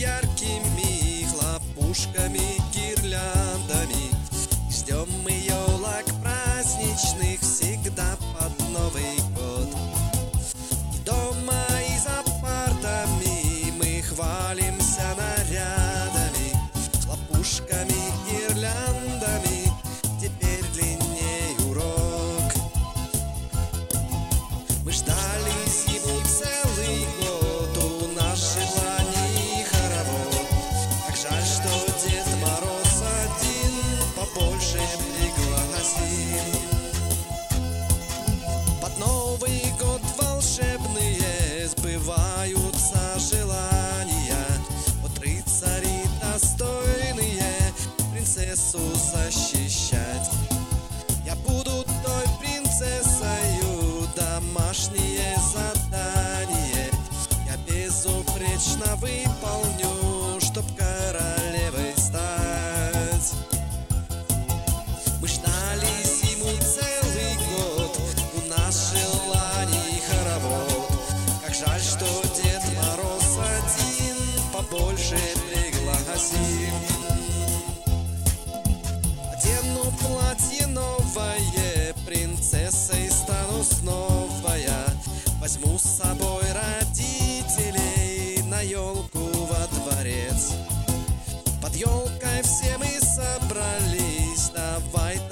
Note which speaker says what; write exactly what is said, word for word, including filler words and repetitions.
Speaker 1: яркими хлопушками, гирляндами. Ждем мы елок праздничных всегда под Новый год. И дома, и за партами мы хвалимся нарядами, хлопушками, гирляндами. Теперь длинней урок. Мы ждали зиму целый год, у нас желаний хоровод. Как жаль, что Дед Мороз один, побольше пригласим. Под Новый год волшебные сбываются желания. Вот рыцари достойные принцессу защищать. Я буду той принцессою, домашнее задание я безупречно выполню, чтоб королевой стать. Мы ждали зиму целый год, у нас желаний хоровод. Как жаль, что Дед Мороз один, побольше пригласим. Одену платье новое, принцессой стану снова я. Возьму с собой родителей на елку во дворец. Под елкой все мы собрались, давай